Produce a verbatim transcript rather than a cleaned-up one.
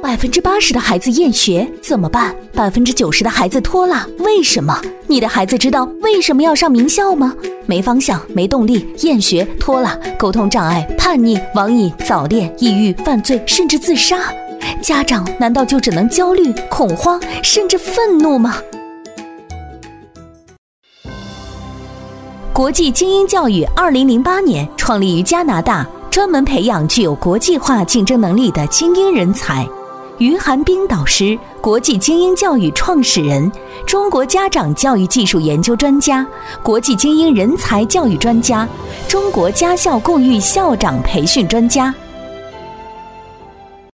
百分之八十的孩子厌学怎么办？百分之九十的孩子拖拉，为什么？你的孩子知道为什么要上名校吗？没方向，没动力，厌学、拖拉、沟通障碍、叛逆、网瘾、早恋、抑郁、犯罪，甚至自杀。家长难道就只能焦虑、恐慌，甚至愤怒吗？国际精英教育二零零八年创立于加拿大，专门培养具有国际化竞争能力的精英人才。于寒冰导师，国际精英教育创始人，中国家长教育技术研究专家，国际精英人才教育专家，中国家校共育校长培训专家。